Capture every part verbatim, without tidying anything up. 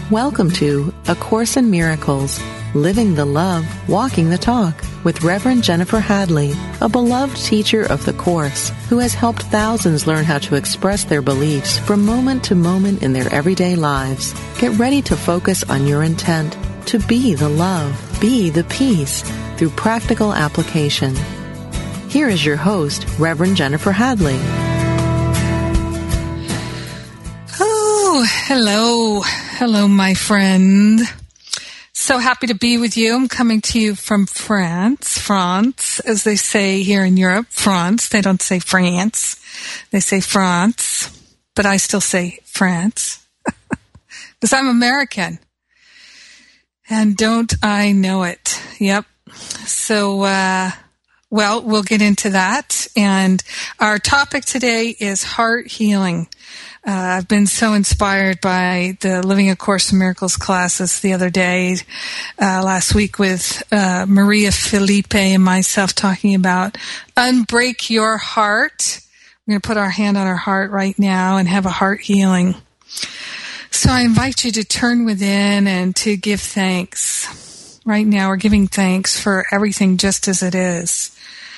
Welcome to A Course in Miracles, Living the Love, Walking the Talk, with Reverend Jennifer Hadley, a beloved teacher of the Course who has helped thousands learn how to express their beliefs from moment to moment in their everyday lives. Get ready to focus on your intent to be the love, be the peace, through practical application. Here is your host, Reverend Jennifer Hadley. Oh, hello. Hello, my friend. So happy to be with you. I'm coming to you from France, France, as they say here in Europe, France. They don't say France. They say France, but I still say France because I'm American. And don't I know it? Yep. So, uh, well, we'll get into that. And our topic today is heart healing. Uh, I've been so inspired by the Living A Course in Miracles classes the other day, uh, last week with uh, Maria Felipe and myself talking about unbreak your heart. We're going to put our hand on our heart right now and have a heart healing. So I invite you to turn within and to give thanks. Right now we're giving thanks for everything just as it is.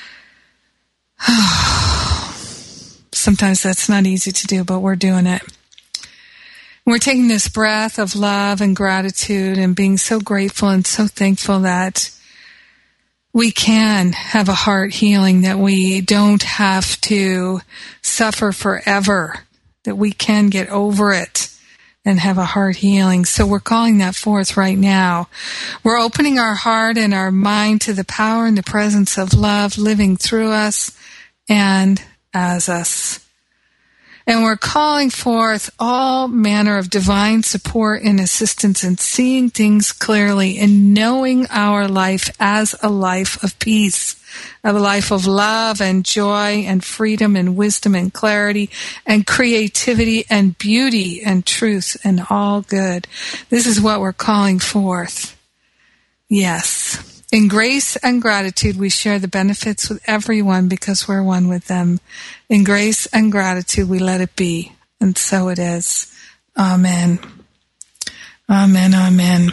Sometimes that's not easy to do, but we're doing it. We're taking this breath of love and gratitude and being so grateful and so thankful that we can have a heart healing, that we don't have to suffer forever, that we can get over it and have a heart healing. So we're calling that forth right now. We're opening our heart and our mind to the power and the presence of love living through us and as us. And we're calling forth all manner of divine support and assistance in seeing things clearly and knowing our life as a life of peace, a life of love and joy and freedom and wisdom and clarity and creativity and beauty and truth and all good. This is what we're calling forth. Yes. In grace and gratitude, we share the benefits with everyone because we're one with them. In grace and gratitude, we let it be. And so it is. Amen. Amen, amen.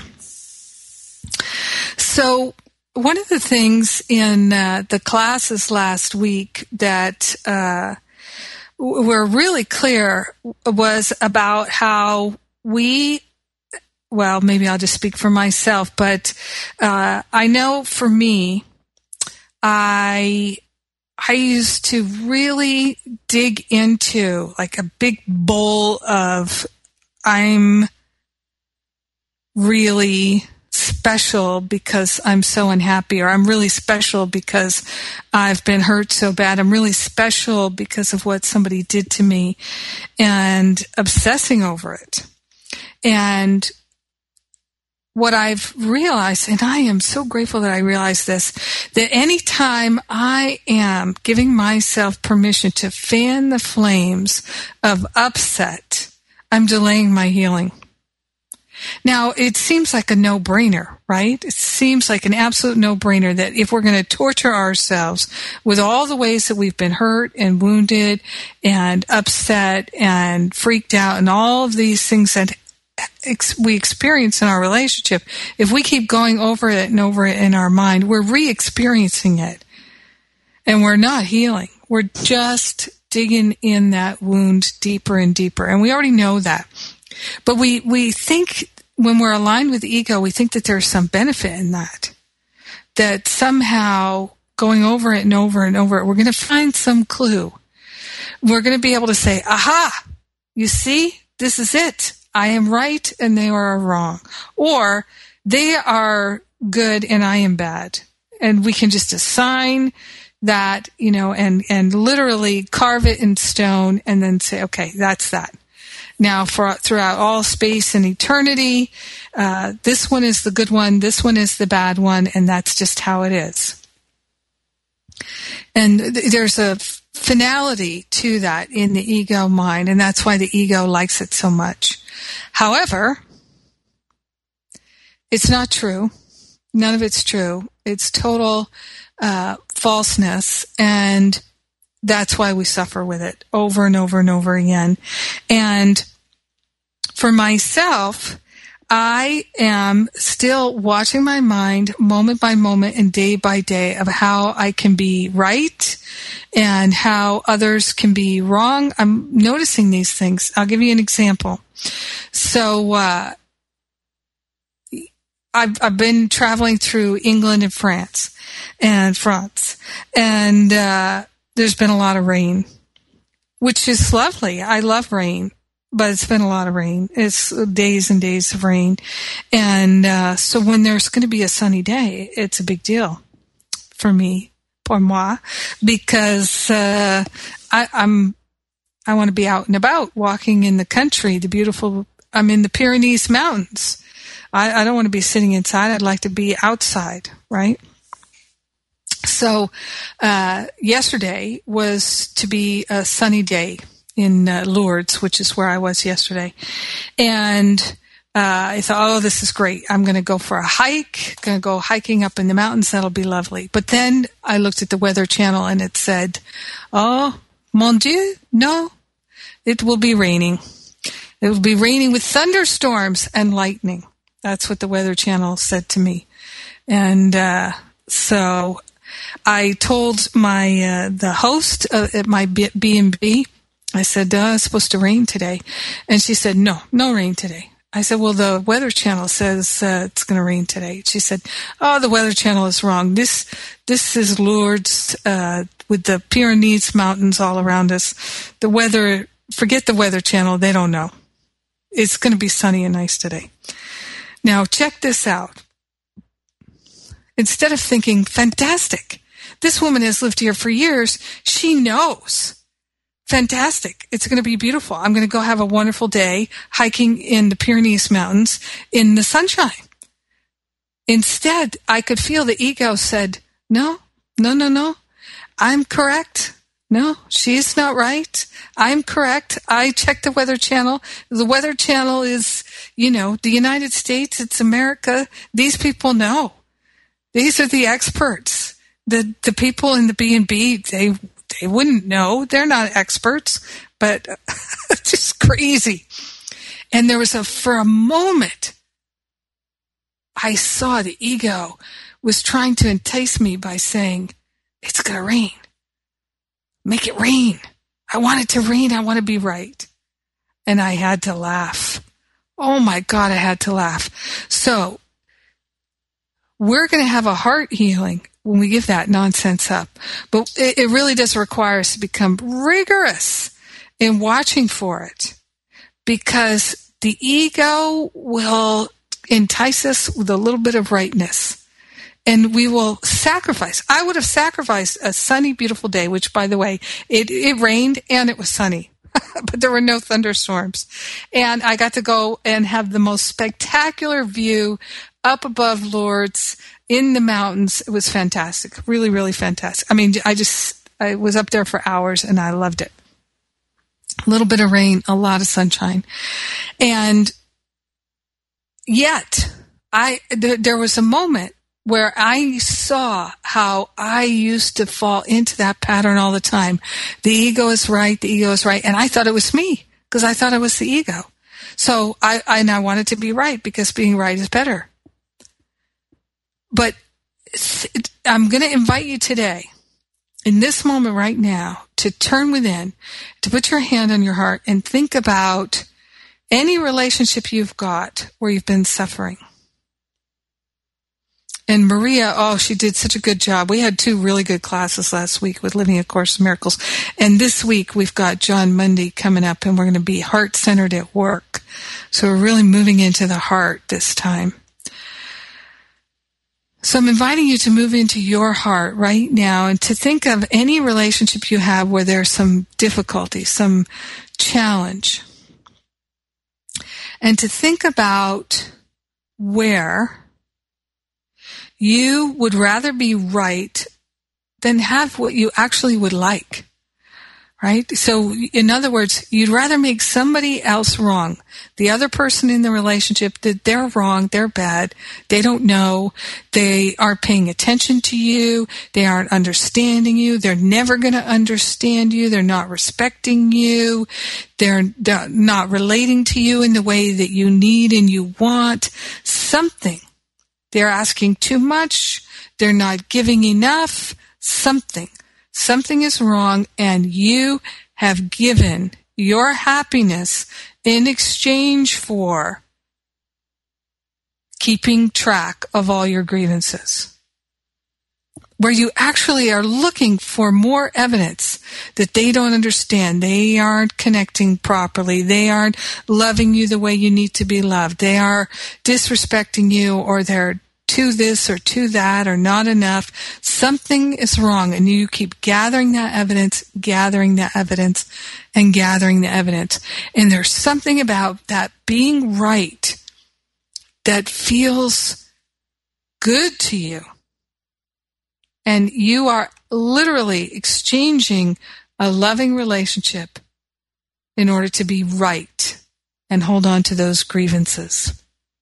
So one of the things in uh, the classes last week that uh, were really clear was about how we Well, maybe I'll just speak for myself, but uh, I know for me, I I used to really dig into like a big bowl of I'm really special because I'm so unhappy, or I'm really special because I've been hurt so bad. I'm really special because of what somebody did to me, and obsessing over it. And what I've realized, and I am so grateful that I realized this, that anytime I am giving myself permission to fan the flames of upset, I'm delaying my healing. Now, it seems like a no-brainer, right? It seems like an absolute no-brainer that if we're going to torture ourselves with all the ways that we've been hurt and wounded and upset and freaked out and all of these things that we experience in our relationship, if we keep going over it and over it in our mind, we're re-experiencing it. And we're not healing. We're just digging in that wound deeper and deeper. And we already know that. But we, we think when we're aligned with ego, we think that there's some benefit in that. That somehow going over it and over and over it, we're going to find some clue. We're going to be able to say, aha, you see, this is it. I am right and they are wrong. Or they are good and I am bad. And we can just assign that, you know, and, and literally carve it in stone and then say, okay, that's that. Now, for throughout all space and eternity, uh, this one is the good one, this one is the bad one, and that's just how it is. And th- there's a finality to that in the ego mind, and that's why the ego likes it so much. However, it's not true. None of it's true. It's total uh, falseness, and that's why we suffer with it over and over and over again. And for myself, I am still watching my mind moment by moment and day by day of how I can be right and how others can be wrong. I'm noticing these things. I'll give you an example. So, uh, I've, I've been traveling through England and France and France, and, uh, there's been a lot of rain, which is lovely. I love rain. But it's been a lot of rain. It's days and days of rain. And uh, so when there's going to be a sunny day, it's a big deal for me, pour moi, because uh, I, I'm, I want to be out and about, walking in the country, the beautiful, I'm in the Pyrenees Mountains. I, I don't want to be sitting inside. I'd like to be outside, right? So uh, yesterday was to be a sunny day in uh, Lourdes, which is where I was yesterday. And uh, I thought, oh, this is great. I'm going to go for a hike, going to go hiking up in the mountains. That'll be lovely. But then I looked at the Weather Channel and it said, oh, mon Dieu, no, it will be raining. It will be raining with thunderstorms and lightning. That's what the Weather Channel said to me. And uh, so I told my uh, the host uh, at my B and B, I said, uh, it's supposed to rain today. And she said, no, no rain today. I said, well, the Weather Channel says uh, it's going to rain today. She said, oh, the Weather Channel is wrong. This this is Lourdes uh, with the Pyrenees Mountains all around us. The weather, forget the Weather Channel. They don't know. It's going to be sunny and nice today. Now, check this out. Instead of thinking, fantastic, this woman has lived here for years, she knows. Fantastic. It's going to be beautiful. I'm going to go have a wonderful day hiking in the Pyrenees Mountains in the sunshine. Instead, I could feel the ego said, no, no, no, no. I'm correct. No, she's not right. I'm correct. I checked the Weather Channel. The Weather Channel is, you know, the United States. It's America. These people know. These are the experts. The the people in the B and B, they they wouldn't know. They're not experts, but it's just crazy. And there was a, for a moment, I saw the ego was trying to entice me by saying, it's going to rain. Make it rain. I want it to rain. I want to be right. And I had to laugh. Oh my God, I had to laugh. So we're going to have a heart healing when we give that nonsense up. But it, it really does require us to become rigorous in watching for it, because the ego will entice us with a little bit of rightness. And we will sacrifice. I would have sacrificed a sunny, beautiful day, which, by the way, it, it rained and it was sunny, but there were no thunderstorms. And I got to go and have the most spectacular view up above Lourdes in the mountains. It was fantastic. Really, really fantastic. I mean, I just, I was up there for hours and I loved it. A little bit of rain, a lot of sunshine. And yet, I, th- there was a moment where I saw how I used to fall into that pattern all the time. The ego is right, the ego is right. And I thought it was me, because I thought it was the ego. So I, I now wanted to be right, because being right is better. But I'm going to invite you today, in this moment right now, to turn within, to put your hand on your heart and think about any relationship you've got where you've been suffering. And Maria, oh, she did such a good job. We had two really good classes last week with Living A Course in Miracles. And this week we've got John Mundy coming up, and we're going to be heart-centered at work. So we're really moving into the heart this time. So I'm inviting you to move into your heart right now and to think of any relationship you have where there's some difficulty, some challenge. And to think about where you would rather be right than have what you actually would like. right? So in other words, you'd rather make somebody else wrong. The other person in the relationship, that they're wrong, they're bad, they don't know, they aren't paying attention to you, they aren't understanding you, they're never going to understand you, they're not respecting you, they're not relating to you in the way that you need and you want. Something. They're asking too much, they're not giving enough, something. Something is wrong, and you have given your happiness in exchange for keeping track of all your grievances, where you actually are looking for more evidence that they don't understand, they aren't connecting properly, they aren't loving you the way you need to be loved, they are disrespecting you, or they're to this or to that or not enough. Something is wrong, and you keep gathering that evidence, gathering that evidence, and gathering the evidence. And there's something about that being right that feels good to you. And you are literally exchanging a loving relationship in order to be right and hold on to those grievances.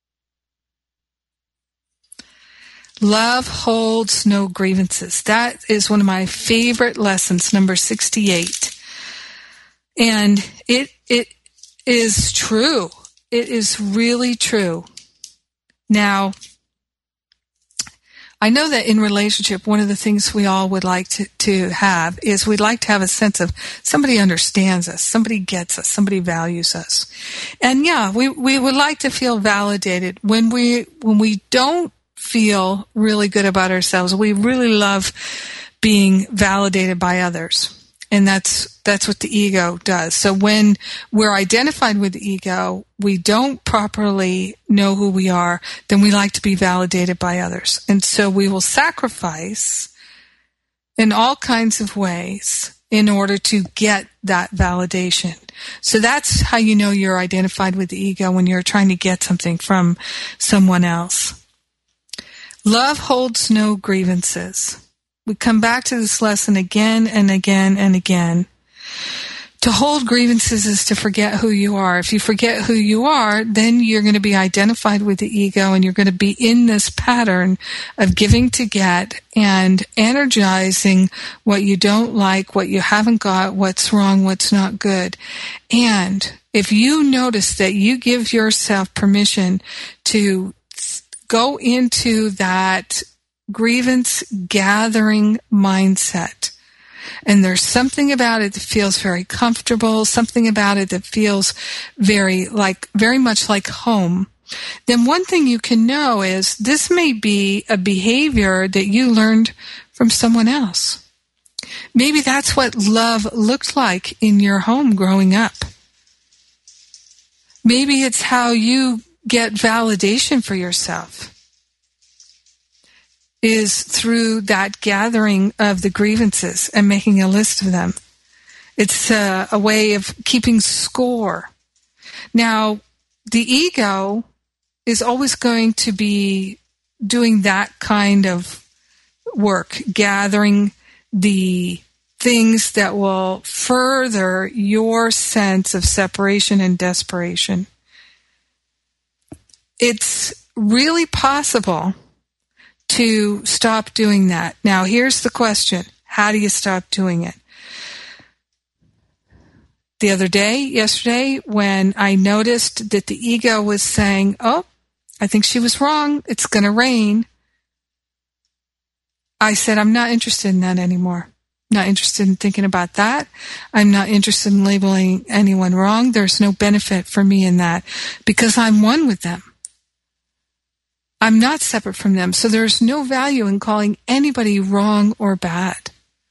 Love holds no grievances. That is one of my favorite lessons, number sixty-eight. And it it is true. It is really true. Now, I know that in relationship, one of the things we all would like to, to have is we'd like to have a sense of somebody understands us, somebody gets us, somebody values us. And yeah, we, we would like to feel validated. When we when we don't feel really good about ourselves, we really love being validated by others. And that's that's what the ego does. So when we're identified with the ego, we don't properly know who we are, then we like to be validated by others. And so we will sacrifice in all kinds of ways in order to get that validation. So that's how you know you're identified with the ego, when you're trying to get something from someone else. Love holds no grievances. We come back to this lesson again and again and again. To hold grievances is to forget who you are. If you forget who you are, then you're going to be identified with the ego, and you're going to be in this pattern of giving to get and energizing what you don't like, what you haven't got, what's wrong, what's not good. And if you notice that you give yourself permission to go into that grievance gathering mindset, and there's something about it that feels very comfortable, something about it that feels very like very much like home, then one thing you can know is this may be a behavior that you learned from someone else. Maybe that's what love looked like in your home growing up. Maybe it's how you get validation for yourself, is through that gathering of the grievances and making a list of them. It's a, a way of keeping score. Now, the ego is always going to be doing that kind of work, gathering the things that will further your sense of separation and desperation. It's really possible to stop doing that. Now, here's the question. How do you stop doing it? The other day, yesterday, when I noticed that the ego was saying, oh, I think she was wrong, it's going to rain, I said, I'm not interested in that anymore. Not interested in thinking about that. I'm not interested in labeling anyone wrong. There's no benefit for me in that, because I'm one with them. I'm not separate from them, so there's no value in calling anybody wrong or bad.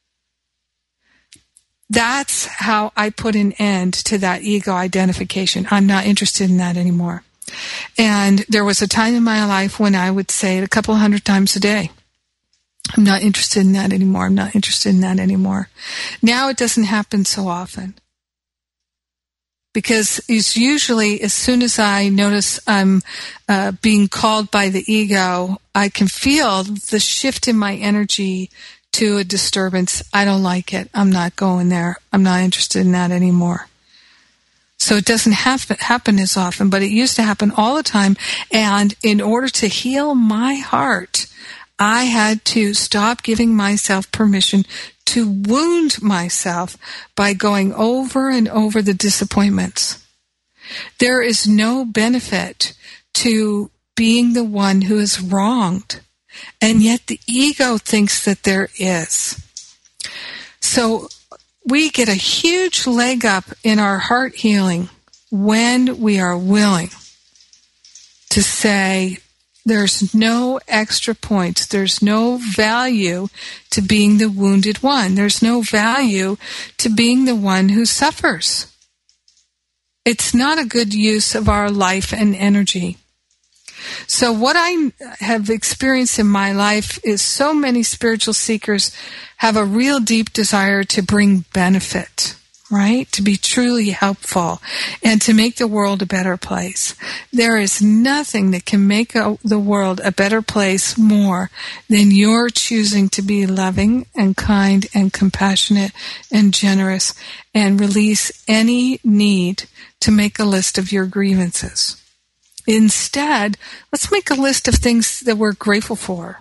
That's how I put an end to that ego identification. I'm not interested in that anymore. And there was a time in my life when I would say it a couple hundred times a day. I'm not interested in that anymore. I'm not interested in that anymore. Now it doesn't happen so often. Because it's usually as soon as I notice I'm uh, being called by the ego, I can feel the shift in my energy to a disturbance. I don't like it. I'm not going there. I'm not interested in that anymore. So it doesn't happen, happen as often, but it used to happen all the time. And in order to heal my heart, I had to stop giving myself permission to wound myself by going over and over the disappointments. There is no benefit to being the one who is wronged, and yet the ego thinks that there is. So we get a huge leg up in our heart healing when we are willing to say, there's no extra points. There's no value to being the wounded one. There's no value to being the one who suffers. It's not a good use of our life and energy. So what I have experienced in my life is so many spiritual seekers have a real deep desire to bring benefit, right? To be truly helpful and to make the world a better place. There is nothing that can make a, the world a better place more than your choosing to be loving and kind and compassionate and generous and release any need to make a list of your grievances. Instead, let's make a list of things that we're grateful for.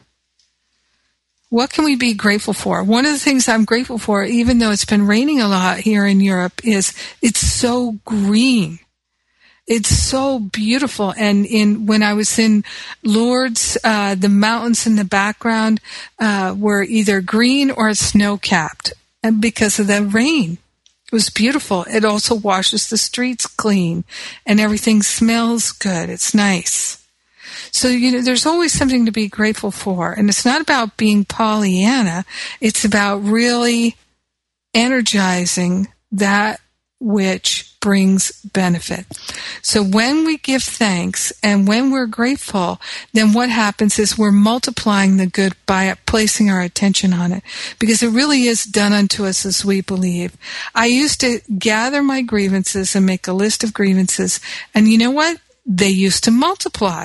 What can we be grateful for? One of the things I'm grateful for, even though it's been raining a lot here in Europe, is it's so green. It's so beautiful. And in when I was in Lourdes, uh, the mountains in the background uh, were either green or snow-capped, and because of the rain. It was beautiful. It also washes the streets clean, and everything smells good. It's nice. So, you know, there's always something to be grateful for. And it's not about being Pollyanna. It's about really energizing that which brings benefit. So when we give thanks and when we're grateful, then what happens is we're multiplying the good by placing our attention on it, because it really is done unto us as we believe. I used to gather my grievances and make a list of grievances, and you know what? They used to multiply.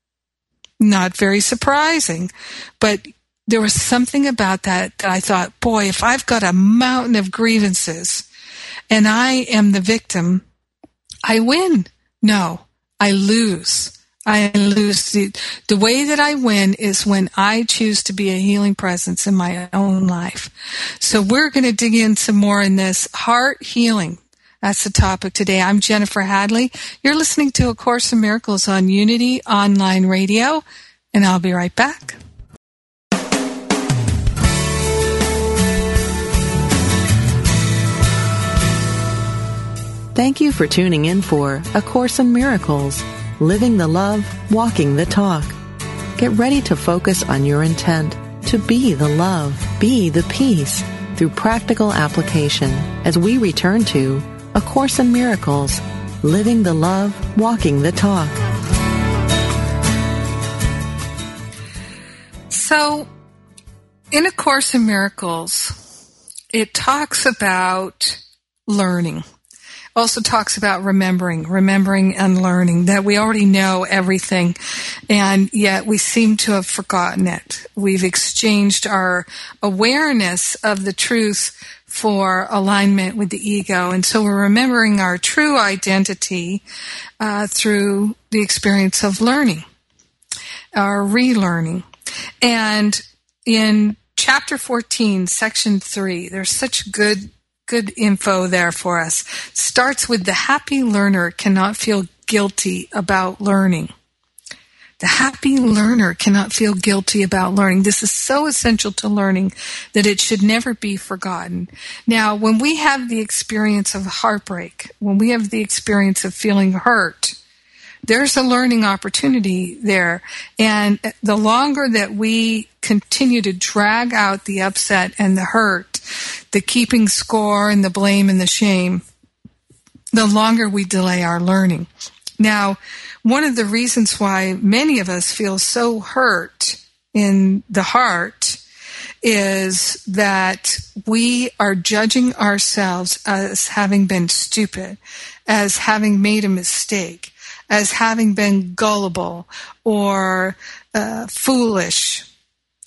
Not very surprising, but there was something about that that I thought, boy, if I've got a mountain of grievances and I am the victim, I win. No, I lose. I lose. The, the way that I win is when I choose to be a healing presence in my own life. So we're going to dig in some more in this heart healing. That's the topic today. I'm Jennifer Hadley. You're listening to A Course in Miracles on Unity Online Radio, and I'll be right back. Thank you for tuning in for A Course in Miracles, Living the Love, Walking the Talk. Get ready to focus on your intent to be the love, be the peace through practical application as we return to A Course in Miracles, Living the Love, Walking the Talk. So, in A Course in Miracles, it talks about learning. Also talks about remembering, remembering and learning, that we already know everything, and yet we seem to have forgotten it. We've exchanged our awareness of the truth for alignment with the ego, and so we're remembering our true identity uh, through the experience of learning, or relearning. And in chapter fourteen, section three, there's such good Good info there for us. Starts with the happy learner cannot feel guilty about learning. The happy learner cannot feel guilty about learning. This is so essential to learning that it should never be forgotten. Now, when we have the experience of heartbreak, when we have the experience of feeling hurt, there's a learning opportunity there. And the longer that we continue to drag out the upset and the hurt, the keeping score and the blame and the shame, the longer we delay our learning. Now, one of the reasons why many of us feel so hurt in the heart is that we are judging ourselves as having been stupid, as having made a mistake, as having been gullible or uh, foolish.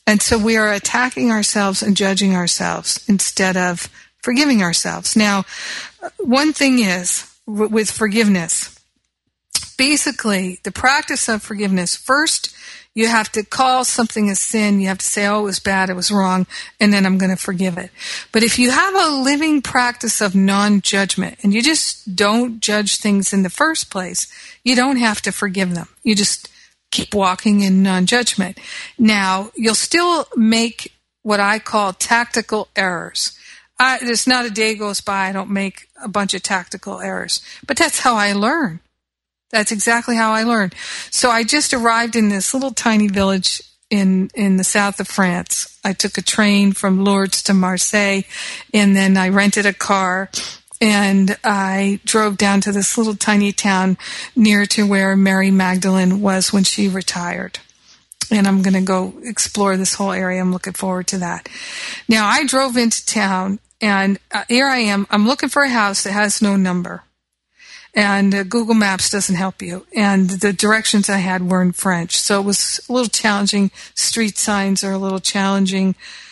And so we are attacking ourselves and judging ourselves instead of forgiving ourselves. Now, one thing is, w- with forgiveness, basically, the practice of forgiveness, first, you have to call something a sin. You have to say, oh, it was bad, it was wrong, and then I'm going to forgive it. But if you have a living practice of non-judgment, and you just don't judge things in the first place, you don't have to forgive them. You just keep walking in non-judgment. Now, you'll still make what I call tactical errors. I, there's not a day goes by I don't make a bunch of tactical errors. But that's how I learn. That's exactly how I learned. So I just arrived in this little tiny village in, in the south of France. I took a train from Lourdes to Marseille, and then I rented a car, and I drove down to this little tiny town near to where Mary Magdalene was when she retired. And I'm going to go explore this whole area. I'm looking forward to that. Now, I drove into town, and uh, here I am. I'm looking for a house that has no number. And uh, Google Maps doesn't help you. And the directions I had were in French. So it was a little challenging. Street signs are a little challenging.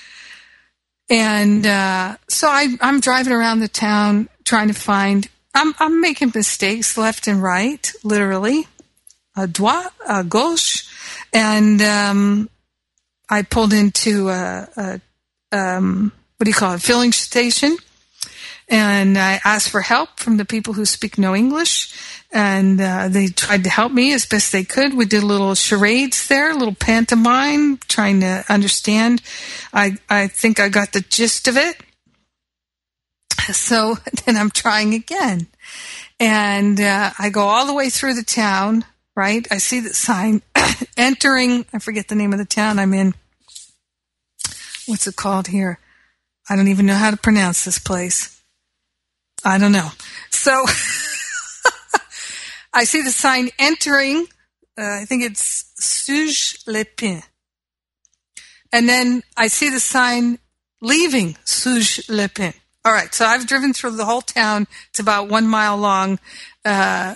And uh, so I, I'm driving around the town trying to find, I'm, I'm making mistakes left and right, literally. A droite, a gauche. And um, I pulled into a, a um, what do you call it, filling station. And I asked for help from the people who speak no English, and uh, they tried to help me as best they could. We did a little charades there, a little pantomime, trying to understand. I I think I got the gist of it. So then I'm trying again. And uh, I go all the way through the town, right? I see the sign entering, I forget the name of the town I'm in. What's it called here? I don't even know how to pronounce this place. I don't know. So I see the sign entering. Uh, I think it's Souge-les-Pins. And then I see the sign leaving Souge-les-Pins. All right. So I've driven through the whole town. It's about one mile long. Uh,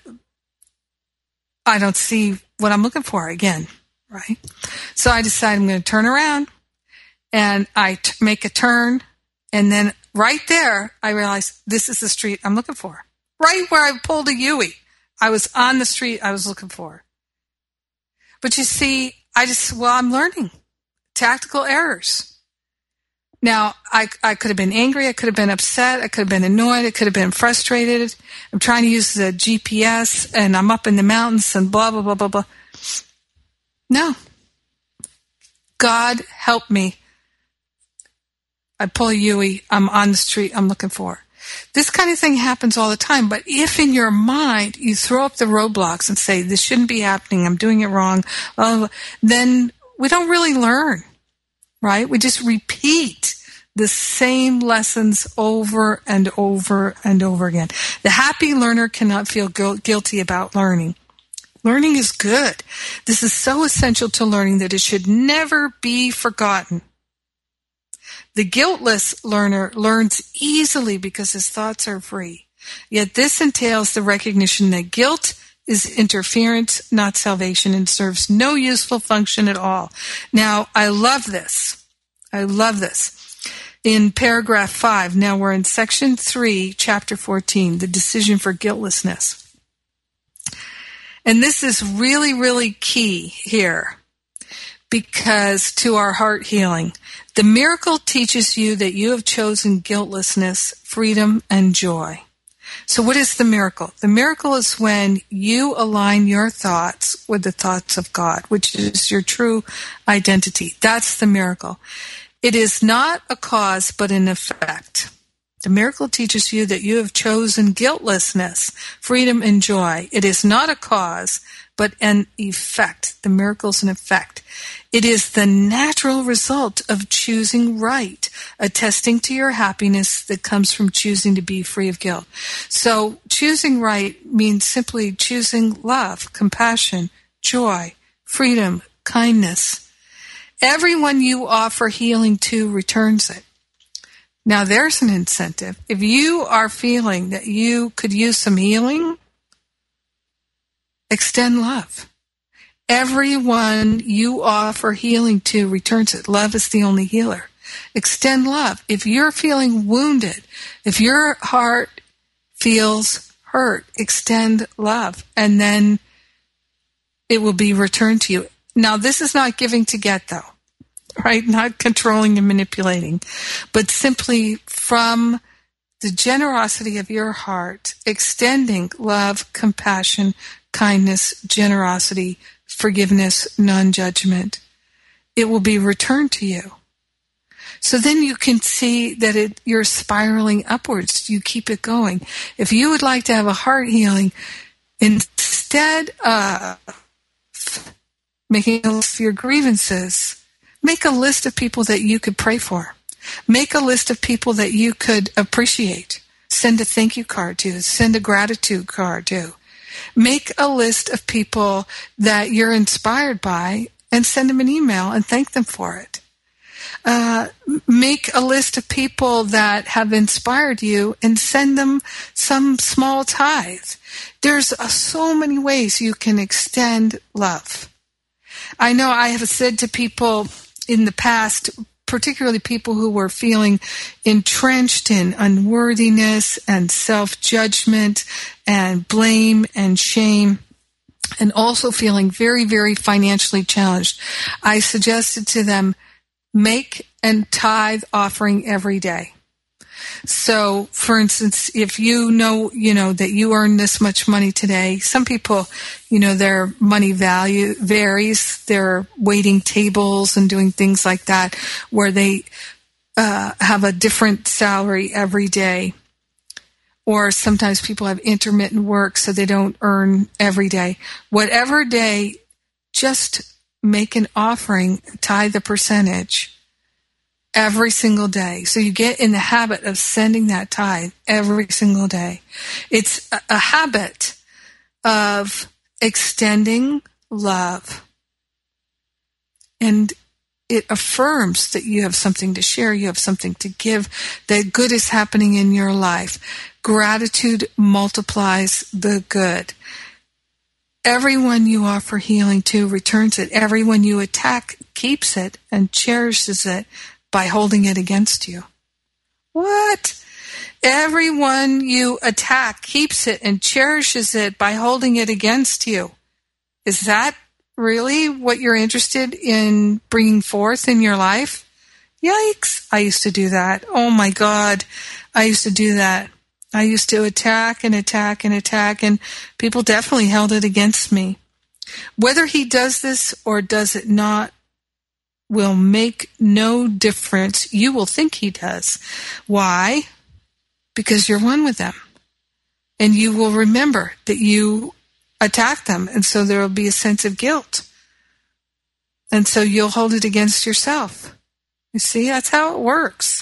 I don't see what I'm looking for again. Right. So I decide I'm going to turn around, and I t- make a turn, and then right there, I realized this is the street I'm looking for. Right where I pulled a Yui. I was on the street I was looking for. But you see, I just, well, I'm learning. Tactical errors. Now, I, I could have been angry. I could have been upset. I could have been annoyed. I could have been frustrated. I'm trying to use the G P S, and I'm up in the mountains and blah, blah, blah, blah, blah. No. God help me. I pull a Yui, I'm on the street I'm looking for. This kind of thing happens all the time, but if in your mind you throw up the roadblocks and say, this shouldn't be happening, I'm doing it wrong, uh, then we don't really learn, right? We just repeat the same lessons over and over and over again. The happy learner cannot feel gu- guilty about learning. Learning is good. This is so essential to learning that it should never be forgotten. The guiltless learner learns easily because his thoughts are free. Yet this entails the recognition that guilt is interference, not salvation, and serves no useful function at all. Now, I love this. I love this. In paragraph five, now we're in section three, chapter fourteen, the decision for guiltlessness. And this is really, really key here. Because to our heart healing, the miracle teaches you that you have chosen guiltlessness, freedom, and joy. So what is the miracle? The miracle is when you align your thoughts with the thoughts of God, which is your true identity. That's the miracle. It is not a cause, but an effect. The miracle teaches you that you have chosen guiltlessness, freedom, and joy. It is not a cause, but an effect. The miracle is an effect. It is the natural result of choosing right, attesting to your happiness that comes from choosing to be free of guilt. So choosing right means simply choosing love, compassion, joy, freedom, kindness. Everyone you offer healing to returns it. Now there's an incentive. If you are feeling that you could use some healing, extend love. Everyone you offer healing to returns it. Love is the only healer. Extend love. If you're feeling wounded, if your heart feels hurt, extend love, and then it will be returned to you. Now, this is not giving to get, though, right? Not controlling and manipulating, but simply from the generosity of your heart, extending love, compassion, kindness, generosity, forgiveness, non-judgment. It will be returned to you. So then you can see that it, you're spiraling upwards. You keep it going. If you would like to have a heart healing, instead of making a list of your grievances, make a list of people that you could pray for. Make a list of people that you could appreciate. Send a thank you card to. Send a gratitude card to. Make a list of people that you're inspired by and send them an email and thank them for it. Uh, make a list of people that have inspired you and send them some small tithe. There's uh, so many ways you can extend love. I know I have said to people in the past, particularly people who were feeling entrenched in unworthiness and self-judgment and blame and shame, and also feeling very, very financially challenged, I suggested to them, make and tithe offering every day. So, for instance, if you know, you know, that you earn this much money today, some people, you know, their money value varies. They're waiting tables and doing things like that where they uh, have a different salary every day. Or sometimes people have intermittent work, so they don't earn every day. Whatever day, just make an offering, tithe the percentage every single day. So you get in the habit of sending that tithe every single day. It's a, a habit of extending love. And it affirms that you have something to share, you have something to give, that good is happening in your life. Gratitude multiplies the good. Everyone you offer healing to returns it. Everyone you attack keeps it and cherishes it by holding it against you. What? Everyone you attack keeps it and cherishes it by holding it against you. Is that really what you're interested in bringing forth in your life? Yikes. I used to do that. Oh my God. I used to do that. I used to attack and attack and attack, and people definitely held it against me. Whether he does this or does it not will make no difference. You will think he does. Why? Because you're one with them. And you will remember that you attacked them, and so there will be a sense of guilt. And so you'll hold it against yourself. You see, that's how it works.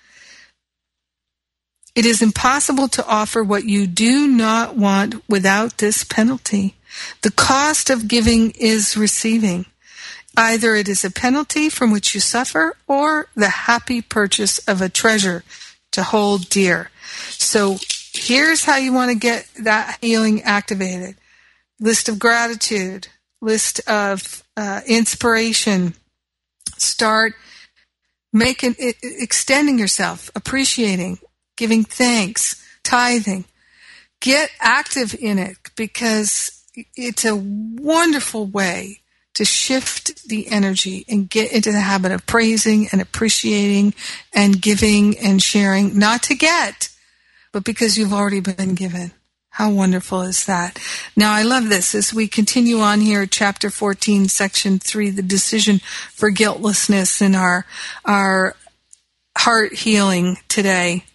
It is impossible to offer what you do not want without this penalty. The cost of giving is receiving. Either it is a penalty from which you suffer or the happy purchase of a treasure to hold dear. So here's how you want to get that healing activated. List of gratitude, list of uh, inspiration. Start making, extending yourself, appreciating, giving thanks, tithing. Get active in it because it's a wonderful way to shift the energy and get into the habit of praising and appreciating and giving and sharing, not to get, but because you've already been given. How wonderful is that? Now, I love this. As we continue on here, chapter fourteen, section three, the decision for guiltlessness in our, our heart healing today.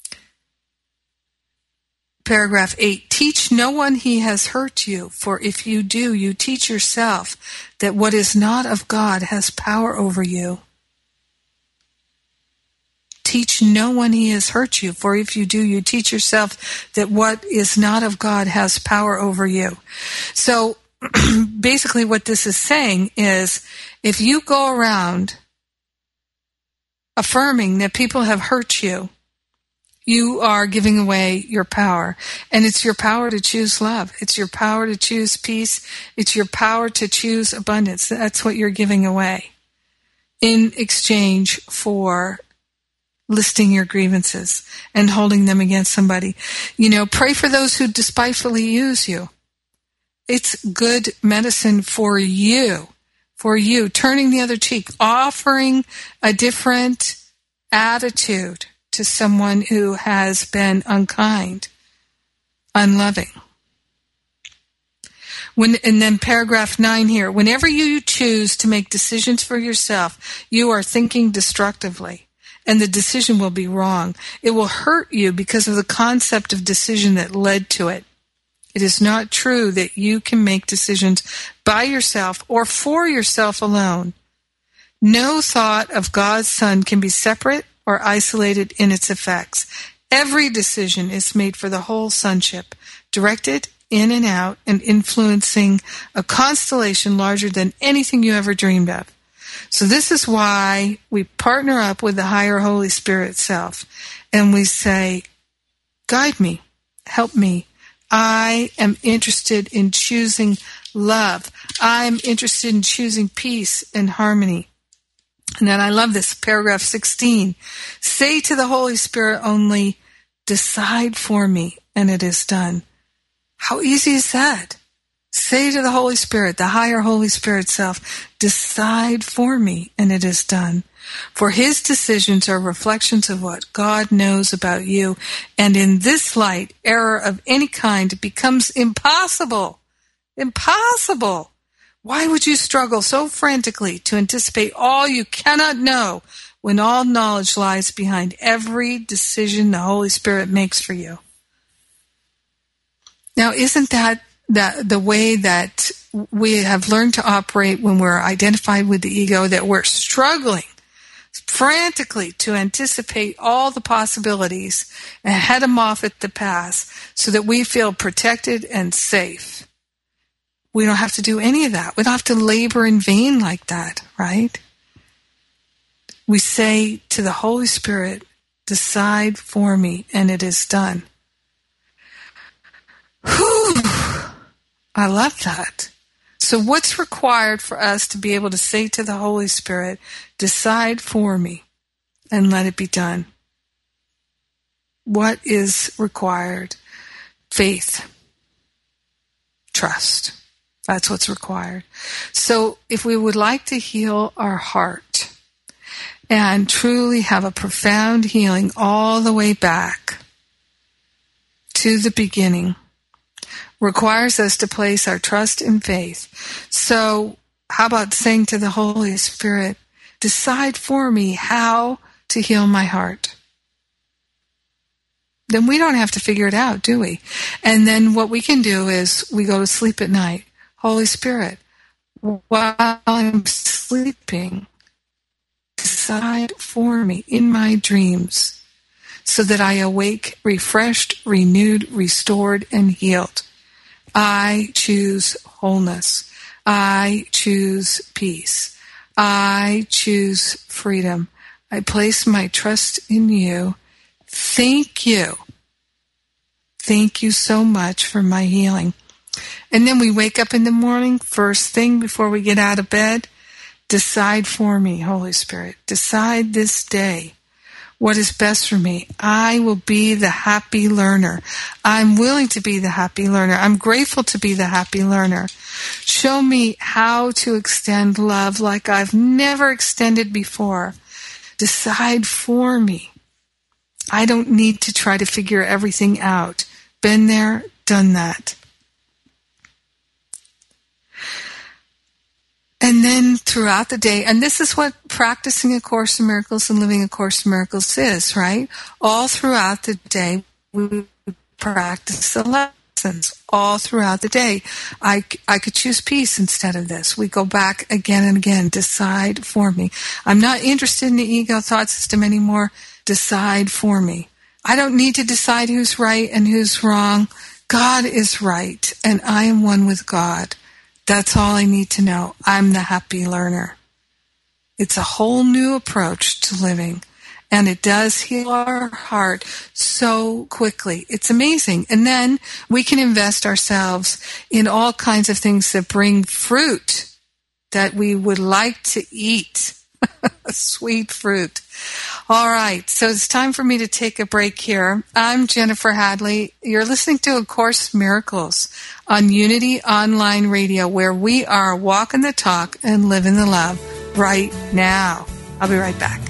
Paragraph eight, teach no one he has hurt you, for if you do, you teach yourself that what is not of God has power over you. Teach no one he has hurt you, for if you do, you teach yourself that what is not of God has power over you. So basically what this is saying is, if you go around affirming that people have hurt you, You are giving away your power. And it's your power to choose love. It's your power to choose peace. It's your power to choose abundance. That's what you're giving away in exchange for listing your grievances and holding them against somebody. You know, pray for those who despitefully use you. It's good medicine for you, for you, turning the other cheek, offering a different attitude to someone who has been unkind, unloving. When, and then paragraph nine here, whenever you choose to make decisions for yourself, you are thinking destructively, and the decision will be wrong. It will hurt you because of the concept of decision that led to it. It is not true that you can make decisions by yourself or for yourself alone. No thought of God's Son can be separate or isolated in its effects. Every decision is made for the whole sonship, directed in and out and influencing a constellation larger than anything you ever dreamed of. So this is why we partner up with the higher Holy Spirit self and we say, guide me, help me. I am interested in choosing love. I'm interested in choosing peace and harmony. And then I love this, paragraph sixteen. Say to the Holy Spirit only, decide for me, and it is done. How easy is that? Say to the Holy Spirit, the higher Holy Spirit self, decide for me, and it is done. For his decisions are reflections of what God knows about you, and in this light, error of any kind becomes impossible. Impossible. Why would you struggle so frantically to anticipate all you cannot know when all knowledge lies behind every decision the Holy Spirit makes for you? Now, isn't that, that the way that we have learned to operate when we're identified with the ego, that we're struggling frantically to anticipate all the possibilities and head them off at the pass so that we feel protected and safe? We don't have to do any of that. We don't have to labor in vain like that, right? We say to the Holy Spirit, decide for me, and it is done. Whew! I love that. So what's required for us to be able to say to the Holy Spirit, decide for me, and let it be done? What is required? Faith. Trust. That's what's required. So if we would like to heal our heart and truly have a profound healing all the way back to the beginning, requires us to place our trust in faith. So how about saying to the Holy Spirit, decide for me how to heal my heart? Then we don't have to figure it out, do we? And then what we can do is we go to sleep at night. Holy Spirit, while I'm sleeping, decide for me in my dreams so that I awake refreshed, renewed, restored, and healed. I choose wholeness. I choose peace. I choose freedom. I place my trust in you. Thank you. Thank you so much for my healing. And then we wake up in the morning, first thing before we get out of bed, decide for me, Holy Spirit. Decide this day what is best for me. I will be the happy learner. I'm willing to be the happy learner. I'm grateful to be the happy learner. Show me how to extend love like I've never extended before. Decide for me. I don't need to try to figure everything out. Been there, done that. And then throughout the day, and this is what practicing A Course in Miracles and living A Course in Miracles is, right? All throughout the day, we practice the lessons. All throughout the day, I, I could choose peace instead of this. We go back again and again. Decide for me. I'm not interested in the ego thought system anymore. Decide for me. I don't need to decide who's right and who's wrong. God is right, and I am one with God. That's all I need to know. I'm the happy learner. It's a whole new approach to living. And it does heal our heart so quickly. It's amazing. And then we can invest ourselves in all kinds of things that bring fruit that we would like to eat. Sweet fruit. All right. So it's time for me to take a break here. I'm Jennifer Hadley. You're listening to A Course in Miracles on Unity Online Radio, where we are walking the talk and living the love right now. I'll be right back.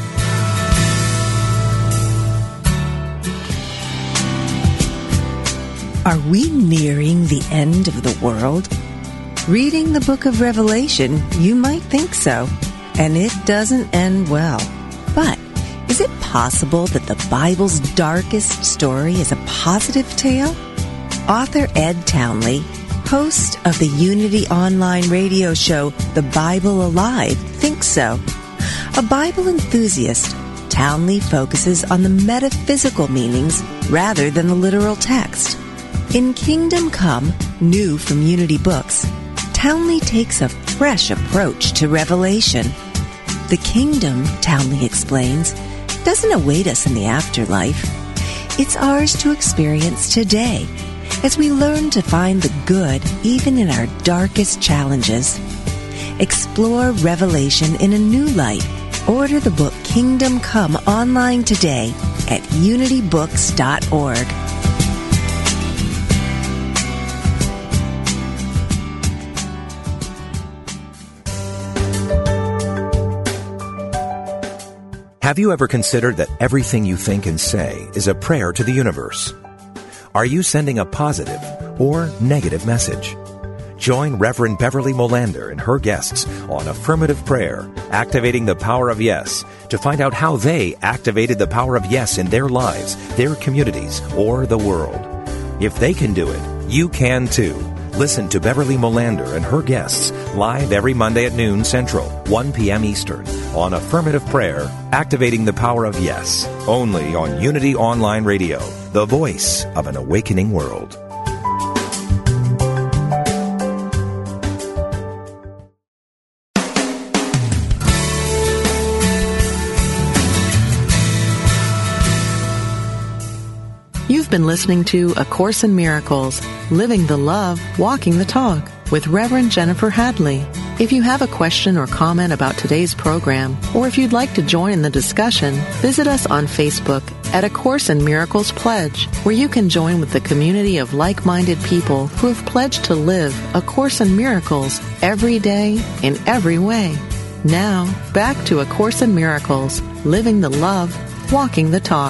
Are we nearing the end of the world? Reading the book of Revelation, you might think so, and it doesn't end well. But is it possible that the Bible's darkest story is a positive tale? Author Ed Townley, host of the Unity Online radio show The Bible Alive, thinks so. A Bible enthusiast, Townley focuses on the metaphysical meanings rather than the literal text. In Kingdom Come, new from Unity Books, Townley takes a fresh approach to Revelation. The kingdom, Townley explains, doesn't await us in the afterlife. It's ours to experience today as we learn to find the good even in our darkest challenges. Explore Revelation in a new light. Order the book Kingdom Come online today at unity books dot org. Have you ever considered that everything you think and say is a prayer to the universe? Are you sending a positive or negative message? Join Reverend Beverly Molander and her guests on Affirmative Prayer, Activating the Power of Yes, to find out how they activated the power of yes in their lives, their communities, or the world. If they can do it, you can too. Listen to Beverly Molander and her guests live every Monday at noon Central, one p.m. Eastern, on Affirmative Prayer, Activating the Power of Yes, only on Unity Online Radio, the voice of an awakening world. You've been listening to A Course in Miracles, Living the Love, Walking the Talk, with Reverend Jennifer Hadley. If you have a question or comment about today's program, or if you'd like to join in the discussion, visit us on Facebook at A Course in Miracles Pledge, where you can join with the community of like-minded people who have pledged to live A Course in Miracles every day in every way. Now, back to A Course in Miracles, Living the Love, Walking the Talk.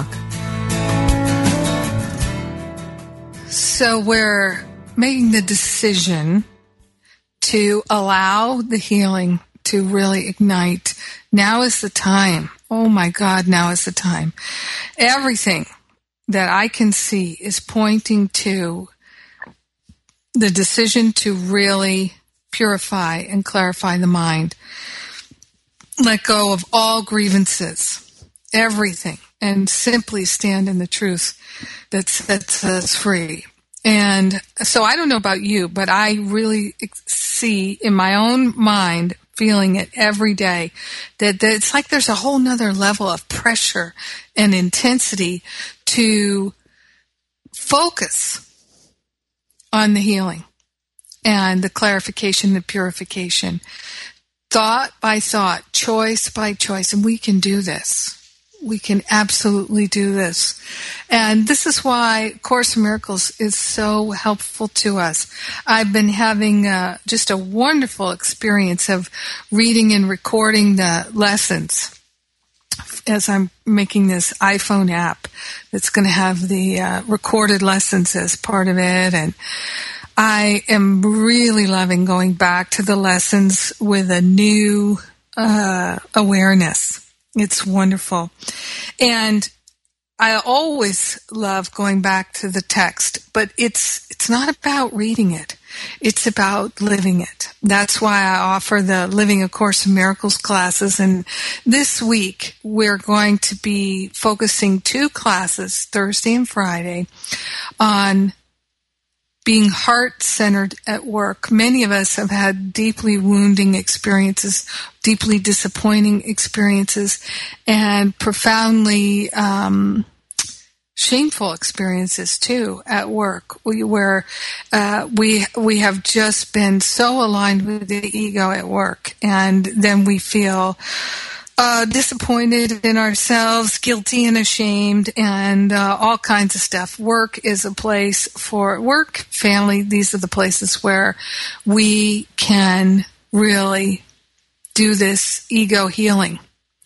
So we're making the decision to allow the healing to really ignite. Now is the time. Oh my God, now is the time. Everything that I can see is pointing to the decision to really purify and clarify the mind. Let go of all grievances, everything, and simply stand in the truth that sets us free. And so I don't know about you, but I really see in my own mind, feeling it every day, that, that it's like there's a whole nother level of pressure and intensity to focus on the healing and the clarification and purification, thought by thought, choice by choice, and we can do this. We can absolutely do this. And this is why Course in Miracles is so helpful to us. I've been having uh, just a wonderful experience of reading and recording the lessons as I'm making this iPhone app that's going to have the uh, recorded lessons as part of it. And I am really loving going back to the lessons with a new uh, awareness. It's wonderful. And I always love going back to the text, but it's it's not about reading it. It's about living it. That's why I offer the Living A Course in Miracles classes. And this week, we're going to be focusing two classes, Thursday and Friday, on being heart-centered at work. Many of us have had deeply wounding experiences, deeply disappointing experiences, and profoundly um, shameful experiences too at work, where uh, we we have just been so aligned with the ego at work, and then we feel Uh, disappointed in ourselves, guilty and ashamed, and uh, all kinds of stuff. Work is a place for work, family. These are the places where we can really do this ego healing.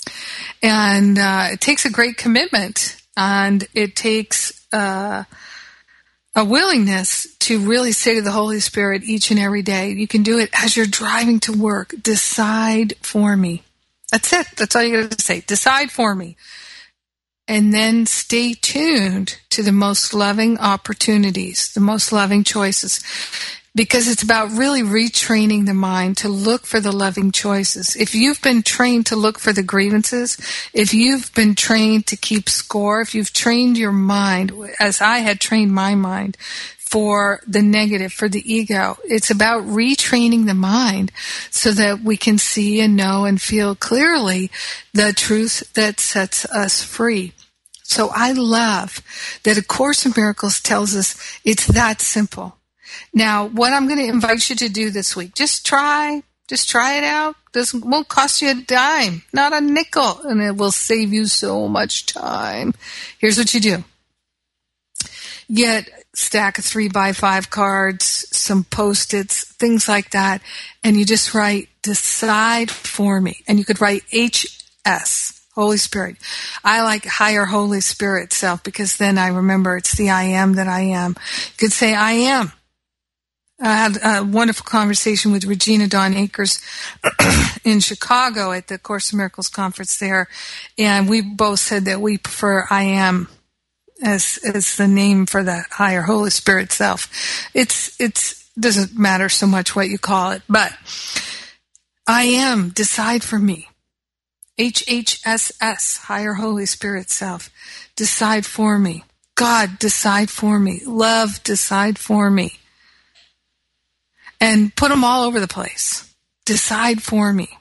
And uh, it takes a great commitment, and it takes uh, a willingness to really say to the Holy Spirit each and every day. You can do it as you're driving to work. Decide for me. That's it. That's all you got to say. Decide for me. And then stay tuned to the most loving opportunities, the most loving choices, because it's about really retraining the mind to look for the loving choices. If you've been trained to look for the grievances, if you've been trained to keep score, if you've trained your mind, as I had trained my mind, for the negative, for the ego. It's about retraining the mind so that we can see and know and feel clearly the truth that sets us free. So I love that A Course in Miracles tells us it's that simple. Now, what I'm going to invite you to do this week, just try, just try it out. Doesn't won't cost you a dime, not a nickel, and it will save you so much time. Here's what you do. Get a stack of three by five cards, some Post-its, things like that, and you just write, decide for me. And you could write H S, Holy Spirit. I like higher Holy Spirit self, because then I remember it's the I am that I am. You could say, I am. I had a wonderful conversation with Regina Dawn Akers in Chicago at the Course in Miracles conference there, and we both said that we prefer I am as as the name for the higher Holy Spirit self. It's it's doesn't matter so much what you call it, but I am, decide for me. H H S S, higher Holy Spirit self, decide for me. God, decide for me. Love, decide for me. And put them all over the place. Decide for me.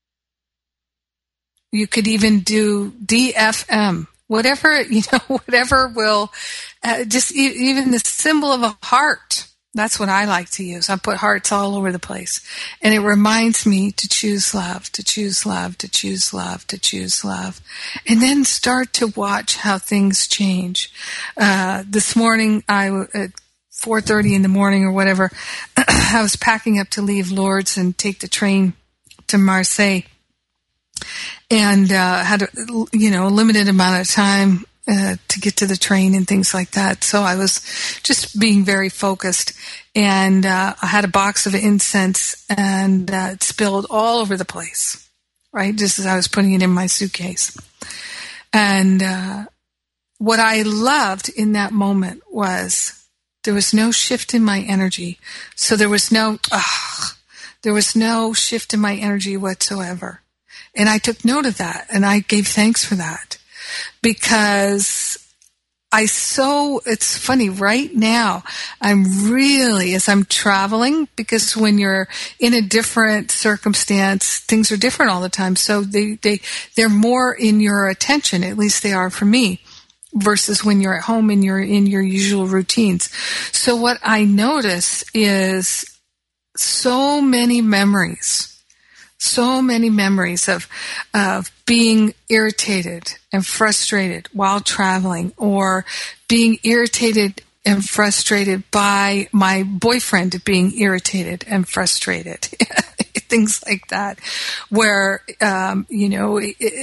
You could even do D F M. Whatever, you know, whatever will, uh, just e- even the symbol of a heart. That's what I like to use. I put hearts all over the place. And it reminds me to choose love, to choose love, to choose love, to choose love. And then start to watch how things change. Uh, this morning, I, at four thirty in the morning or whatever, I was packing up to leave Lourdes and take the train to Marseille. And uh, had a, you know, a limited amount of time uh, to get to the train and things like that. So I was just being very focused. And uh, I had a box of incense, and uh, it spilled all over the place, right, just as I was putting it in my suitcase. And uh, what I loved in that moment was there was no shift in my energy. So there was no, ugh, there was no shift in my energy whatsoever. And I took note of that, and I gave thanks for that, because I so, it's funny, right now, I'm really, as I'm traveling, because when you're in a different circumstance, things are different all the time. So they, they, they're more in your attention, at least they are for me, versus when you're at home and you're in your usual routines. So what I notice is so many memories. So many memories of, of being irritated and frustrated while traveling, or being irritated and frustrated by my boyfriend being irritated and frustrated. Things like that, where, um, you know,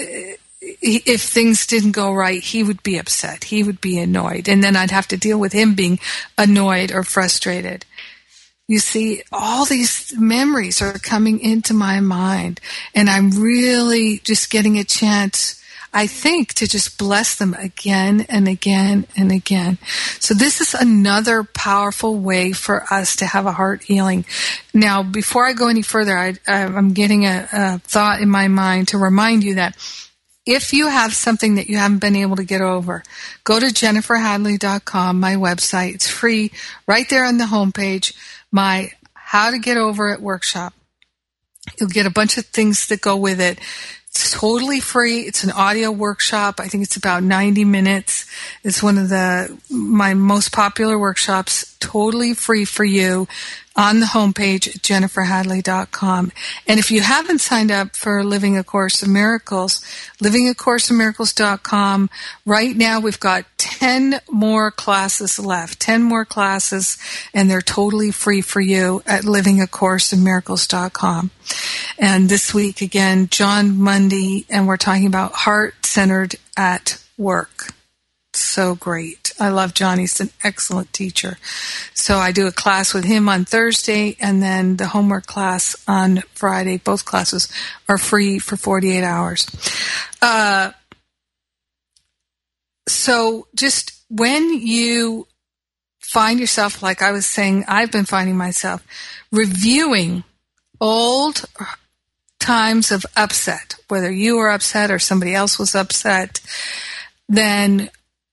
if things didn't go right, he would be upset. He would be annoyed. And then I'd have to deal with him being annoyed or frustrated. You see, all these memories are coming into my mind, and I'm really just getting a chance, I think, to just bless them again and again and again. So this is another powerful way for us to have a heart healing. Now, before I go any further, I, I'm getting a, a thought in my mind to remind you that if you have something that you haven't been able to get over, go to jennifer hadley dot com, my website. It's free right there on the homepage, my How to Get Over It workshop. You'll get a bunch of things that go with it. It's totally free. It's an audio workshop. I think it's about ninety minutes. It's one of the my most popular workshops, totally free for you on the homepage at jennifer hadley dot com. And if you haven't signed up for Living A Course in Miracles, living a course in miracles dot com. Right now we've got ten more classes left, ten more classes, and they're totally free for you at living a course in miracles dot com. And this week, again, John Mundy, and we're talking about heart-centered at work. So great. I love John. He's an excellent teacher. So I do a class with him on Thursday and then the homework class on Friday. Both classes are free for forty-eight hours. Uh, so just when you find yourself, like I was saying, I've been finding myself reviewing old times of upset, whether you were upset or somebody else was upset, then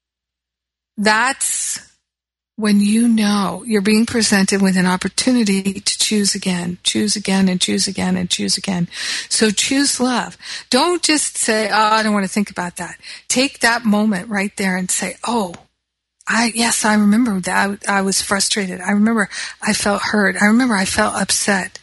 that's when you know you're being presented with an opportunity to choose again, choose again and choose again and choose again. So choose love. Don't just say, oh, I don't want to think about that. Take that moment right there and say, oh, I, yes, I remember that I, I was frustrated. I remember I felt hurt. I remember I felt upset.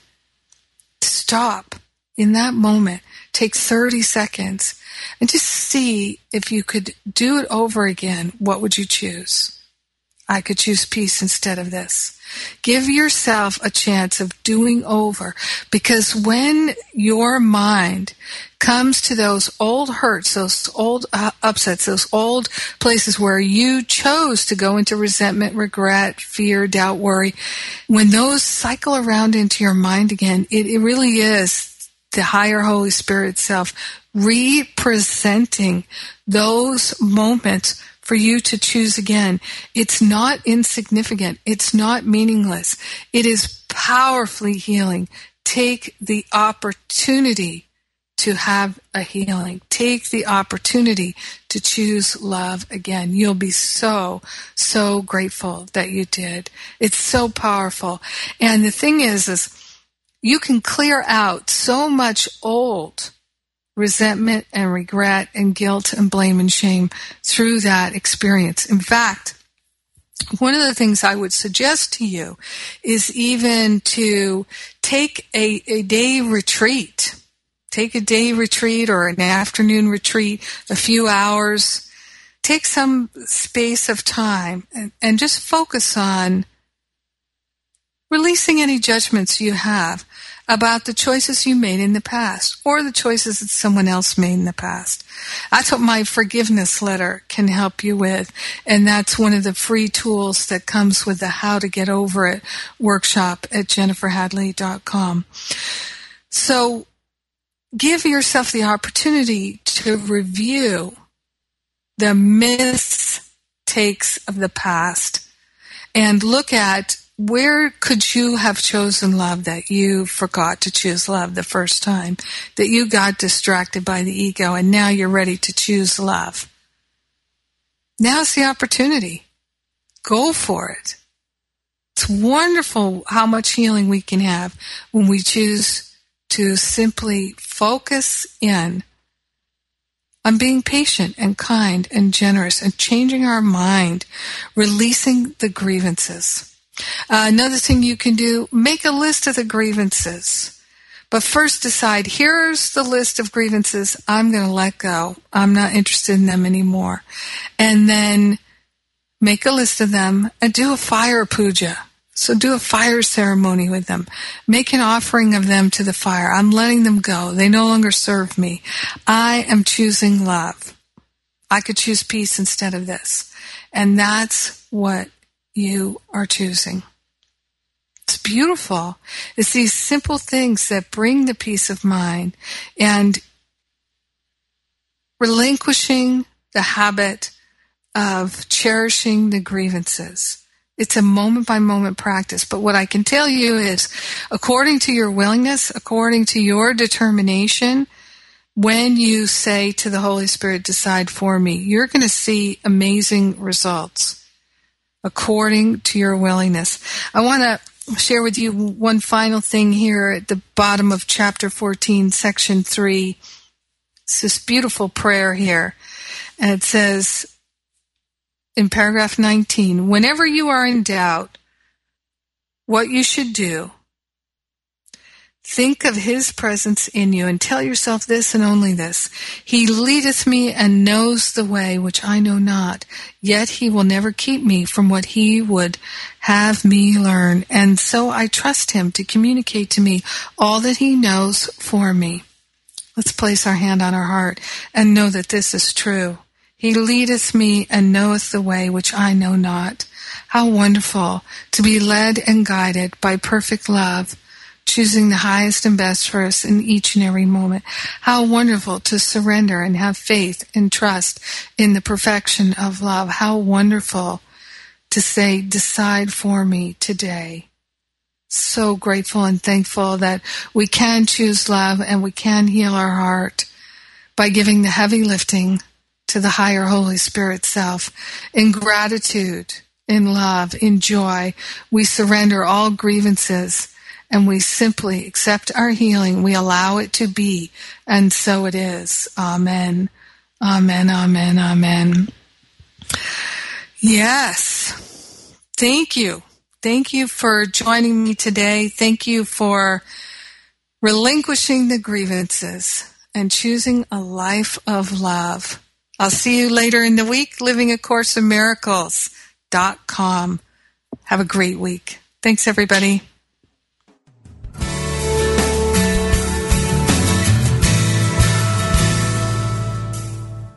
Stop in that moment. Take thirty seconds and just see if you could do it over again. What would you choose? I could choose peace instead of this. Give yourself a chance of doing over, because when your mind comes to those old hurts, those old uh, upsets, those old places where you chose to go into resentment, regret, fear, doubt, worry, when those cycle around into your mind again, it, it really is the higher Holy Spirit itself representing those moments for you to choose again. It's not insignificant. It's not meaningless. It is powerfully healing. Take the opportunity to have a healing. Take the opportunity to choose love again. You'll be so, so grateful that you did. It's so powerful. And the thing is, is you can clear out so much old resentment and regret and guilt and blame and shame through that experience. In fact, one of the things I would suggest to you is even to take a, a day retreat. Take a day retreat or an afternoon retreat, a few hours. Take some space of time and, and just focus on releasing any judgments you have about the choices you made in the past or the choices that someone else made in the past. That's what my forgiveness letter can help you with. And that's one of the free tools that comes with the How to Get Over It workshop at jennifer hadley dot com. So give yourself the opportunity to review the mistakes of the past and look at where could you have chosen love that you forgot to choose love the first time, that you got distracted by the ego and now you're ready to choose love. Now's the opportunity. Go for it. It's wonderful how much healing we can have when we choose to simply focus in on being patient and kind and generous and changing our mind, releasing the grievances. Uh, another thing you can do, make a list of the grievances. But first decide, here's the list of grievances I'm going to let go. I'm not interested in them anymore. And then make a list of them and do a fire puja. So do a fire ceremony with them. Make an offering of them to the fire. I'm letting them go. They no longer serve me. I am choosing love. I could choose peace instead of this. And that's what you are choosing. It's beautiful. It's these simple things that bring the peace of mind and relinquishing the habit of cherishing the grievances. It's a moment-by-moment practice. But what I can tell you is, according to your willingness, according to your determination, when you say to the Holy Spirit, decide for me, you're going to see amazing results according to your willingness. I want to share with you one final thing here at the bottom of chapter fourteen, section three. It's this beautiful prayer here. And it says in paragraph nineteen, whenever you are in doubt what you should do, think of his presence in you and tell yourself this and only this. He leadeth me and knows the way which I know not, yet he will never keep me from what he would have me learn. And so I trust him to communicate to me all that he knows for me. Let's place our hand on our heart and know that this is true. He leadeth me and knoweth the way which I know not. How wonderful to be led and guided by perfect love, choosing the highest and best for us in each and every moment. How wonderful to surrender and have faith and trust in the perfection of love. How wonderful to say, decide for me today. So grateful and thankful that we can choose love and we can heal our heart by giving the heavy lifting to the higher Holy Spirit self. In gratitude, in love, in joy, we surrender all grievances and we simply accept our healing. We allow it to be, and so it is. Amen. Amen, amen, amen. Yes. Thank you. Thank you for joining me today. Thank you for relinquishing the grievances and choosing a life of love. I'll see you later in the week, living a course of miracles dot com. Have a great week. Thanks, everybody.